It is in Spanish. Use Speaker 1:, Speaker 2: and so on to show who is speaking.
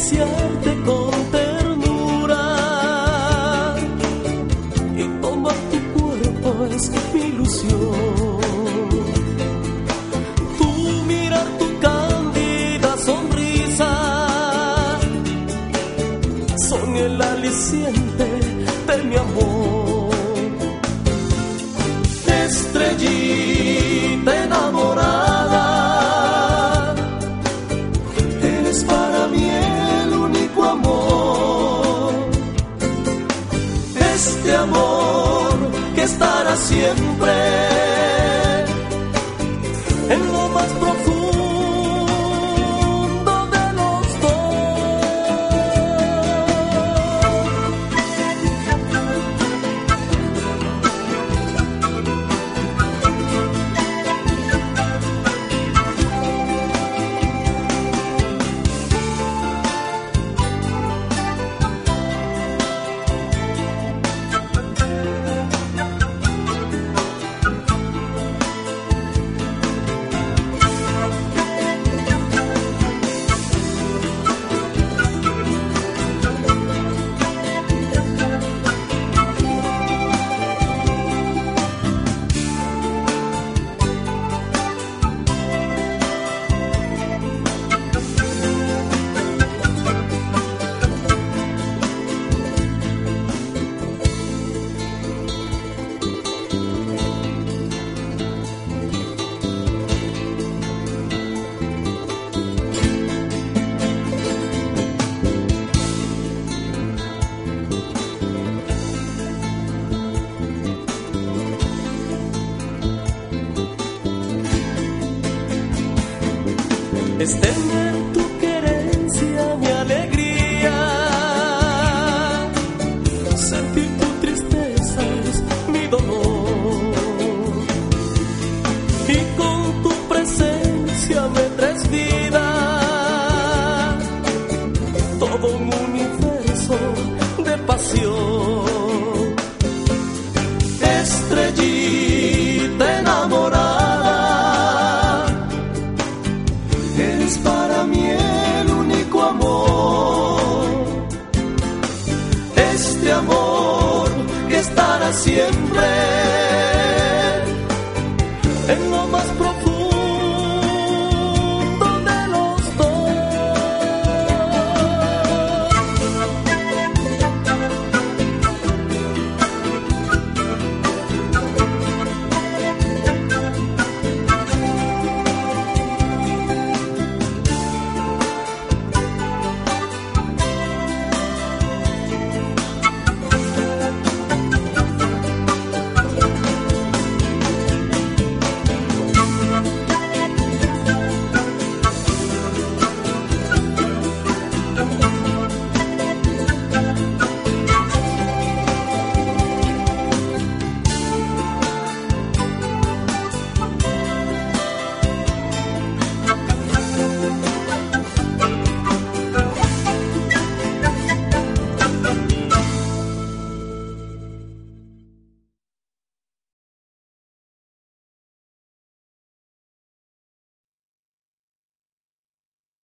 Speaker 1: acariciarte con ternura y tomar tu cuerpo es mi ilusión. Tu mirar, tu cándida sonrisa son el aliciente de mi amor. Estrellita enamorada, eres para mí el único amor. Este amor que estará siempre en lo más profundo de los es tener tu querencia, mi alegría. Sentir tu tristeza es mi dolor. Y con tu presencia me traes vida. Todo un universo de pasión. Estrellita enamorada, eres para mí el único amor. Este amor que estará siempre en lo más